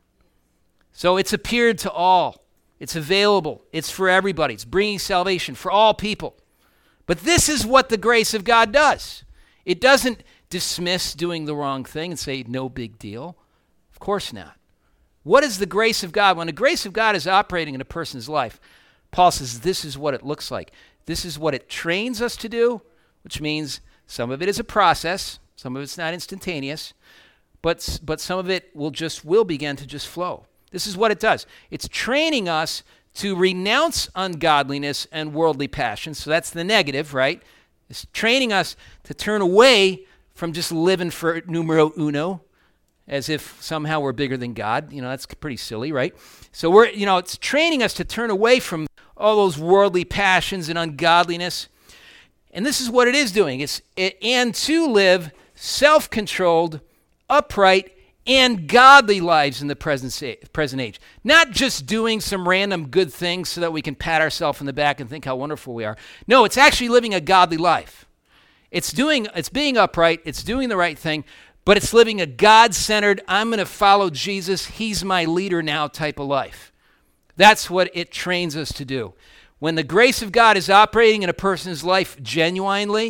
Speaker 1: So it's appeared to all. It's available. It's for everybody. It's bringing salvation for all people. But this is what the grace of God does. It doesn't dismiss doing the wrong thing and say, no big deal. Of course not. What is the grace of God? When the grace of God is operating in a person's life, Paul says this is what it looks like. This is what it trains us to do, which means some of it is a process. Some of it's not instantaneous. But, but some of it will just will begin to just flow. This is what it does. It's training us to renounce ungodliness and worldly passions. So that's the negative, right? It's training us to turn away from just living for numero uno, as if somehow we're bigger than God. You know, that's pretty silly, right? So we're, you know, it's training us to turn away from all those worldly passions and ungodliness. And this is what it is doing. It's it, and to live self-controlled, upright, and godly lives in the present, present age. Not just doing some random good things so that we can pat ourselves in the back and think how wonderful we are. No, it's actually living a godly life. It's doing, it's being upright, it's doing the right thing, but it's living a God-centered, I'm going to follow Jesus, he's my leader now type of life. That's what it trains us to do. When the grace of God is operating in a person's life genuinely,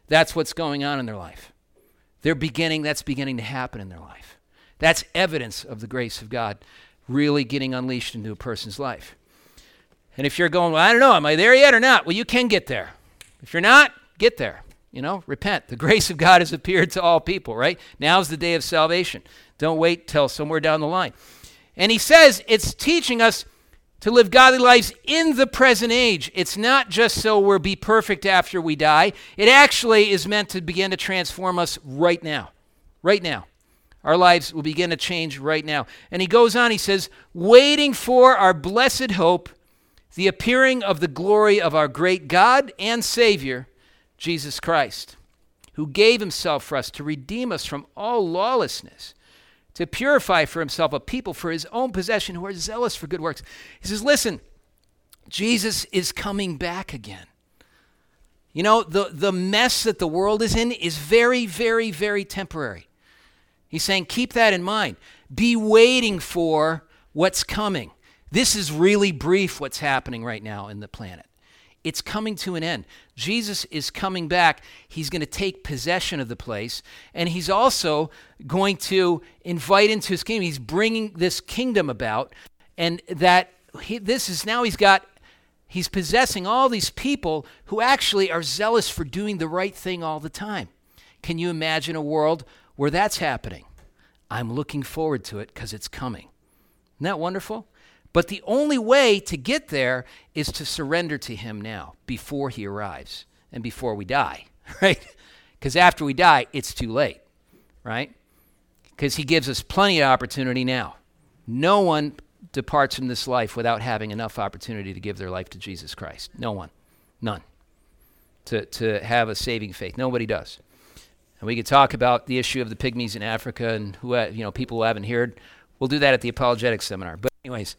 Speaker 1: That's what's going on in their life. They're beginning, that's beginning to happen in their life. That's evidence of the grace of God really getting unleashed into a person's life. And if you're going, well, I don't know, am I there yet or not? Well, you can get there. If you're not, get there. You know, repent. The grace of God has appeared to all people, right? Now's the day of salvation. Don't wait till somewhere down the line. And he says it's teaching us to live godly lives in the present age. It's not just so we'll be perfect after we die. It actually is meant to begin to transform us right now. Right now. Our lives will begin to change right now. And he goes on, he says, waiting for our blessed hope, the appearing of the glory of our great God and Savior, Jesus Christ, who gave himself for us to redeem us from all lawlessness, to purify for himself a people for his own possession who are zealous for good works. He says, listen, Jesus is coming back again. You know, the, the mess that the world is in is very, very, very temporary. He's saying, keep that in mind. Be waiting for what's coming. This is really brief what's happening right now in the planet. It's coming to an end. Jesus is coming back. He's going to take possession of the place, and he's also going to invite into his kingdom. He's bringing this kingdom about, and that he, this is now he's got, he's possessing all these people who actually are zealous for doing the right thing all the time. Can you imagine a world where that's happening? I'm looking forward to it because it's coming. Isn't that wonderful? But the only way to get there is to surrender to him now before he arrives and before we die, right? Because after we die, it's too late, right? Because he gives us plenty of opportunity now. No one departs from this life without having enough opportunity to give their life to Jesus Christ. No one. None. To, to have a saving faith. Nobody does. And we could talk about the issue of the pygmies in Africa and who, you know, people who haven't heard. We'll do that at the apologetics seminar. But anyways,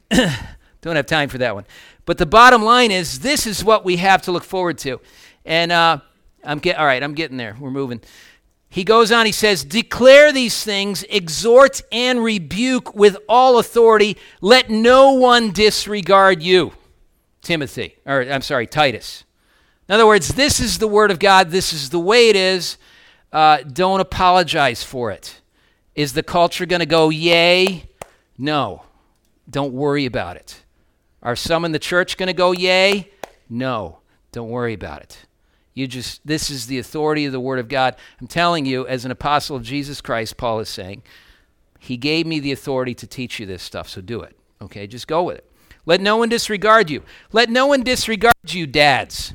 Speaker 1: don't have time for that one. But the bottom line is, this is what we have to look forward to. And uh, I'm get all right, I'm getting there. We're moving. He goes on, he says, declare these things, exhort and rebuke with all authority. Let no one disregard you, Timothy, or I'm sorry, Titus. In other words, this is the word of God. This is the way it is. Uh, don't apologize for it. Is the culture going to go, yay? No. Don't worry about it. Are some in the church going to go, yay? No. Don't worry about it. You just, this is the authority of the word of God. I'm telling you, as an apostle of Jesus Christ, Paul is saying, he gave me the authority to teach you this stuff, so do it. Okay, just go with it. Let no one disregard you. Let no one disregard you, dads.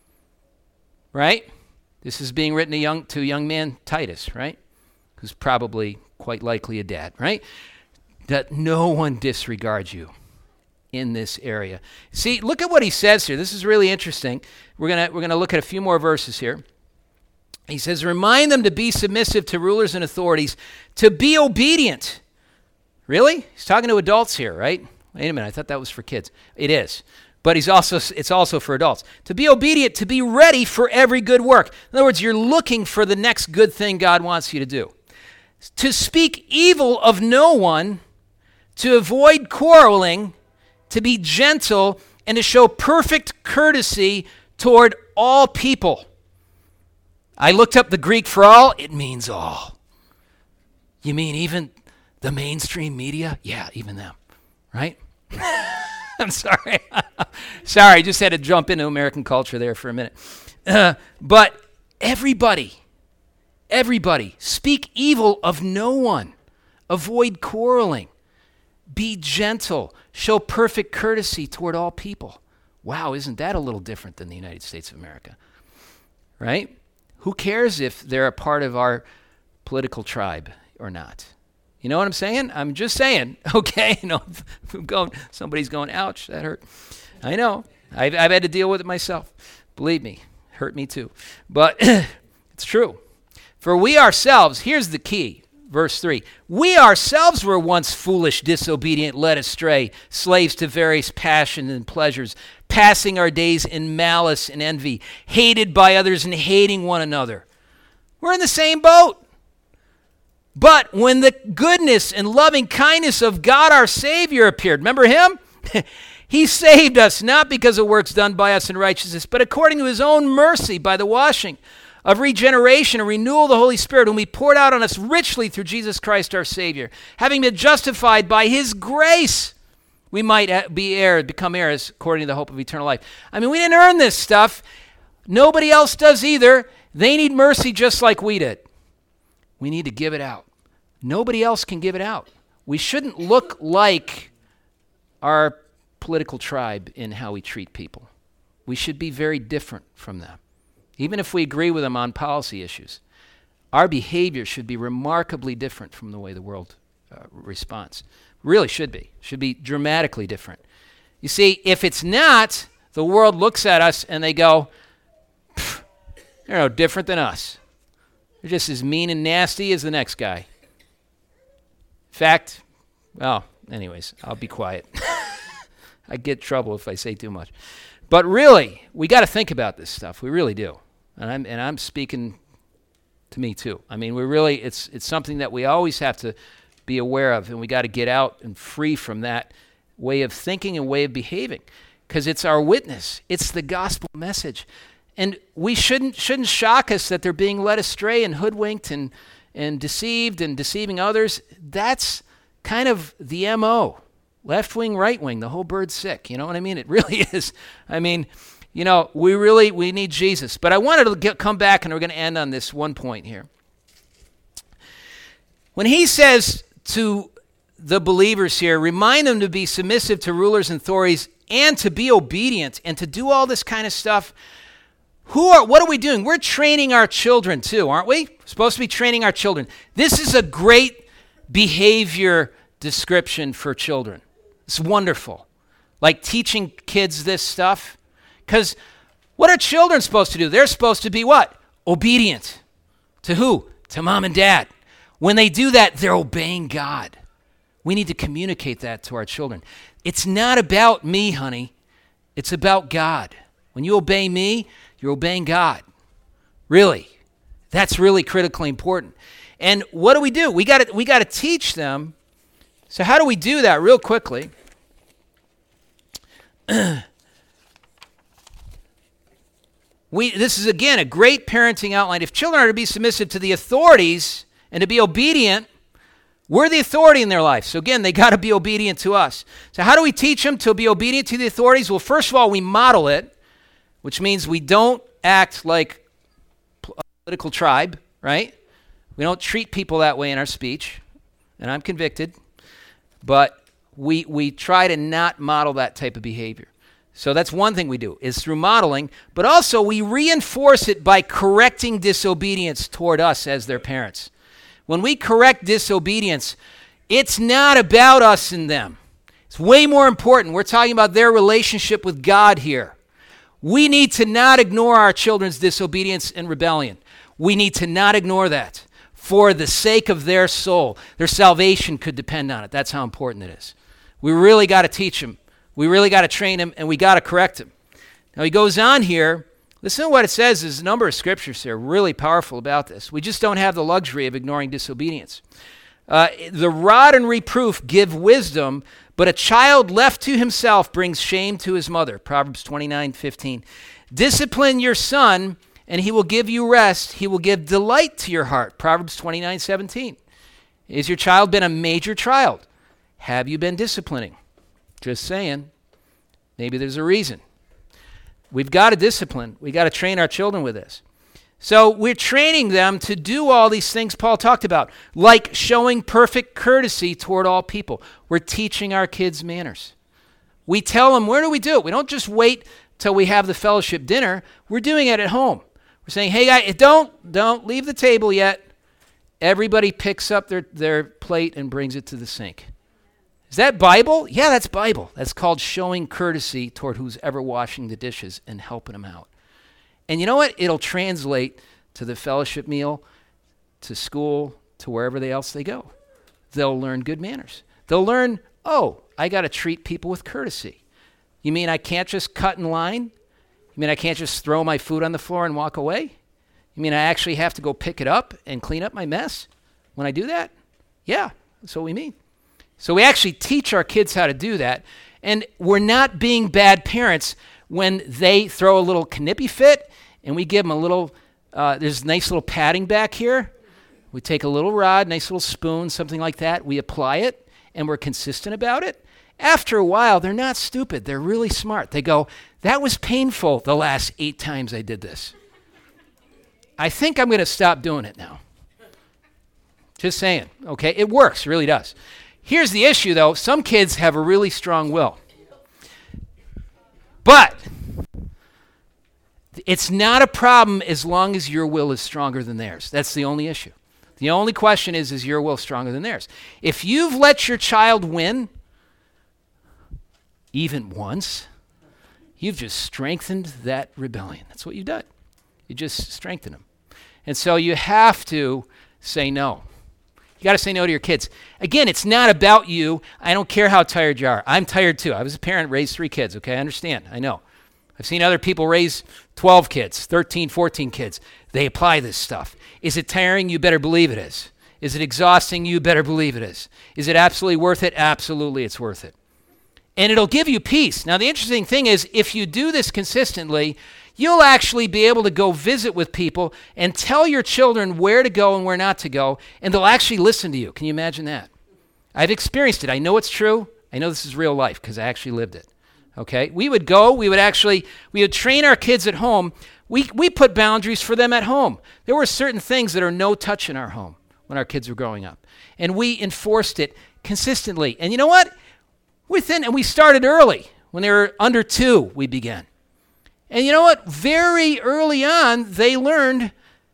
Speaker 1: Right? This is being written to, young, to a young man, Titus, right? Who's probably quite likely a dad, right? That no one disregards you in this area. See, look at what he says here. This is really interesting. We're gonna we're gonna look at a few more verses here. He says, remind them to be submissive to rulers and authorities, to be obedient. Really? He's talking to adults here, right? Wait a minute, I thought that was for kids. It is. But he's also it's also for adults. To be obedient, to be ready for every good work. In other words, you're looking for the next good thing God wants you to do. To speak evil of no one, to avoid quarreling, to be gentle, and to show perfect courtesy toward all people. I looked up the Greek for all. It means all. You mean even the mainstream media? Yeah, even them, right? I'm sorry. Sorry, I just had to jump into American culture there for a minute. Uh, but everybody, everybody, speak evil of no one. Avoid quarreling. Be gentle. Show perfect courtesy toward all people. Wow, isn't that a little different than the United States of America? Right? Who cares if they're a part of our political tribe or not? You know what I'm saying? I'm just saying, okay? You know, going, somebody's going, ouch, that hurt. I know. I've, I've had to deal with it myself. Believe me, hurt me too. But it's true. For we ourselves, here's the key. Verse three, we ourselves were once foolish, disobedient, led astray, slaves to various passions and pleasures, passing our days in malice and envy, hated by others and hating one another. We're in the same boat. But when the goodness and loving kindness of God our Savior appeared, remember him? He saved us, not because of works done by us in righteousness, but according to his own mercy by the washing of regeneration and renewal of the Holy Spirit, whom he poured out on us richly through Jesus Christ our Savior, having been justified by his grace, we might be heirs, become heirs according to the hope of eternal life. I mean, we didn't earn this stuff. Nobody else does either. They need mercy just like we did. We need to give it out. Nobody else can give it out. We shouldn't look like our political tribe in how we treat people. We should be very different from them. Even if we agree with them on policy issues, our behavior should be remarkably different from the way the world uh, responds. Really should be. Should be dramatically different. You see, if it's not, the world looks at us and they go, they're no different than us. They're just as mean and nasty as the next guy. In fact, well, anyways, I'll be quiet. I get trouble if I say too much. But really, we got to think about this stuff. We really do. And I'm and I'm speaking to me too. I mean, we really it's it's something that we always have to be aware of, and we got to get out and free from that way of thinking and way of behaving, because it's our witness. It's the gospel message. And we shouldn't shouldn't shock us that they're being led astray and hoodwinked and and deceived and deceiving others. That's kind of the M O. Left wing, right wing, the whole bird's sick. You know what I mean? It really is. I mean, you know, we really, we need Jesus. But I wanted to get, come back, and we're going to end on this one point here. When he says to the believers here, remind them to be submissive to rulers and authorities and to be obedient and to do all this kind of stuff, who are, what are we doing? We're training our children too, aren't we? We're supposed to be training our children. This is a great behavior description for children. It's wonderful. Like teaching kids this stuff. Because what are children supposed to do? They're supposed to be what? Obedient. To who? To mom and dad. When they do that, they're obeying God. We need to communicate that to our children. It's not about me, honey. It's about God. When you obey me, you're obeying God. Really. That's really critically important. And what do we do? We got to we got to teach them. So how do we do that real quickly? we this is again a great parenting outline. If children are to be submissive to the authorities and to be obedient, we're the authority in their life. So again, they got to be obedient to us. So how do we teach them to be obedient to the authorities? Well, first of all, we model it, which means we don't act like a political tribe, right? We don't treat people that way in our speech, and I'm convicted. But we we try to not model that type of behavior. So that's one thing we do, is through modeling, but also we reinforce it by correcting disobedience toward us as their parents. When we correct disobedience, it's not about us and them. It's way more important. We're talking about their relationship with God here. We need to not ignore our children's disobedience and rebellion. We need to not ignore that. For the sake of their soul. Their salvation could depend on it. That's how important it is. We really got to teach them. We really got to train them, and we got to correct them. Now he goes on here. Listen to what it says. There's a number of scriptures here really powerful about this. We just don't have the luxury of ignoring disobedience. Uh, the rod and reproof give wisdom, but a child left to himself brings shame to his mother. Proverbs twenty-nine fifteen. Discipline your son, and he will give you rest. He will give delight to your heart. Proverbs twenty-nine seventeen. Is your child been a major child? Have you been disciplining? Just saying. Maybe there's a reason. We've got to discipline. We've got to train our children with this. So we're training them to do all these things Paul talked about, like showing perfect courtesy toward all people. We're teaching our kids manners. We tell them, where do we do it? We don't just wait till we have the fellowship dinner. We're doing it at home. We're saying, hey, guys, don't, don't leave the table yet. Everybody picks up their, their plate and brings it to the sink. Is that Bible? Yeah, that's Bible. That's called showing courtesy toward who's ever washing the dishes and helping them out. And you know what? It'll translate to the fellowship meal, to school, to wherever they else they go. They'll learn good manners. They'll learn, oh, I got to treat people with courtesy. You mean I can't just cut in line? You mean I can't just throw my food on the floor and walk away? You mean I actually have to go pick it up and clean up my mess when I do that? Yeah, that's what we mean. So we actually teach our kids how to do that. And we're not being bad parents when they throw a little knippy fit and we give them a little Uh, there's nice little padding back here. We take a little rod, nice little spoon, something like that. We apply it, and we're consistent about it. After a while, they're not stupid. They're really smart. They go, that was painful the last eight times I did this. I think I'm going to stop doing it now. Just saying, okay? It works, it really does. Here's the issue, though. Some kids have a really strong will. But it's not a problem as long as your will is stronger than theirs. That's the only issue. The only question is, is your will stronger than theirs? If you've let your child win, even once, you've just strengthened that rebellion. That's what you've done. You just strengthen them. And so you have to say no. You got to say no to your kids. Again, it's not about you. I don't care how tired you are. I'm tired too. I was a parent, raised three kids, okay? I understand. I know. I've seen other people raise twelve kids, thirteen, fourteen kids. They apply this stuff. Is it tiring? You better believe it is. Is it exhausting? You better believe it is. Is it absolutely worth it? Absolutely, it's worth it. And it'll give you peace. Now, the interesting thing is, if you do this consistently, you'll actually be able to go visit with people and tell your children where to go and where not to go, and they'll actually listen to you. Can you imagine that? I've experienced it. I know it's true. I know this is real life because I actually lived it. Okay? We would go, we would actually, we would train our kids at home. We, we put boundaries for them at home. There were certain things that are no touch in our home when our kids were growing up. And we enforced it consistently. And you know what? Within, and we started early. When they were under two, we began. And you know what? Very early on, they learned,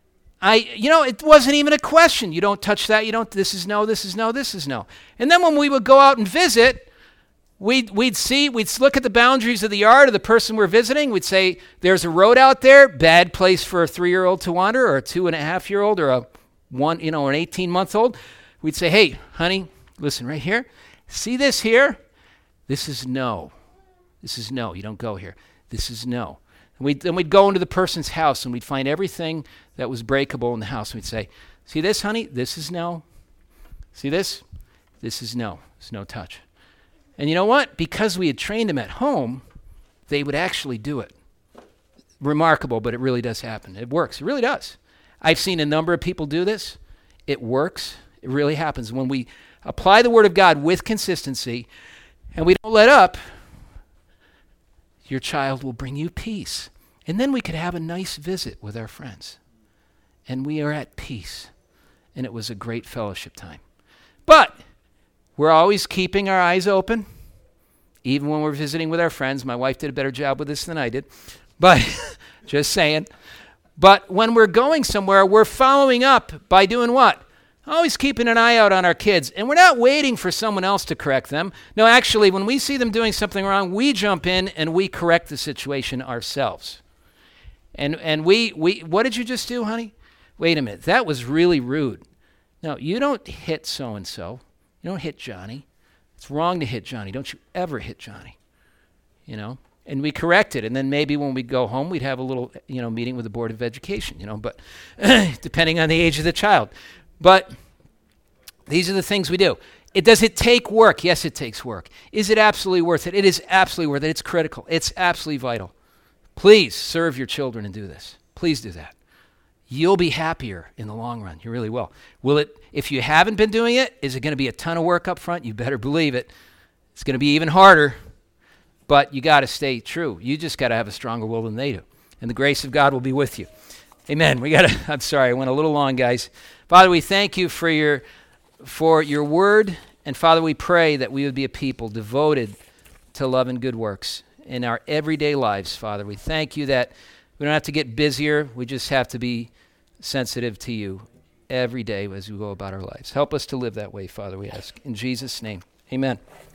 Speaker 1: I, you know, it wasn't even a question. You don't touch that. You don't, this is no, this is no, this is no. And then when we would go out and visit, we'd, we'd see, we'd look at the boundaries of the yard of the person we're visiting. We'd say, there's a road out there, bad place for a three-year-old to wander, or a two-and-a-half-year-old, or a one, you know, an eighteen-month-old. We'd say, hey, honey, listen right here. See this here? This is no. This is no. You don't go here. This is no. And we'd, then we'd go into the person's house and we'd find everything that was breakable in the house. And we'd say, see this, honey? This is no. See this? This is no. It's no touch. And you know what? Because we had trained them at home, they would actually do it. Remarkable, but it really does happen. It works. It really does. I've seen a number of people do this. It works. It really happens. When we apply the Word of God with consistency and we don't let up, your child will bring you peace. And then we could have a nice visit with our friends. And we are at peace. And it was a great fellowship time. But we're always keeping our eyes open, even when we're visiting with our friends. My wife did a better job with this than I did. But just saying. But when we're going somewhere, we're following up by doing what? Always keeping an eye out on our kids. And we're not waiting for someone else to correct them. No, actually, when we see them doing something wrong, we jump in and we correct the situation ourselves. And and we, we what did you just do, honey? Wait a minute, that was really rude. No, you don't hit so-and-so. You don't hit Johnny. It's wrong to hit Johnny. Don't you ever hit Johnny. You know? And we correct it. And then maybe when we go home, we'd have a little, you know, meeting with the Board of Education, you know, but depending on the age of the child. But these are the things we do. It, does it take work? Yes, it takes work. Is it absolutely worth it? It is absolutely worth it. It's critical. It's absolutely vital. Please serve your children and do this. Please do that. You'll be happier in the long run. You really will. Will it? If you haven't been doing it, is it going to be a ton of work up front? You better believe it. It's going to be even harder, but you got to stay true. You just got to have a stronger will than they do, and the grace of God will be with you. Amen. We got to. I'm sorry, I went a little long, guys. Father, we thank you for your for your word, and Father, we pray that we would be a people devoted to love and good works in our everyday lives. Father, we thank you that we don't have to get busier. We just have to be sensitive to you every day as we go about our lives. Help us to live that way, Father, we ask. In Jesus' name, amen.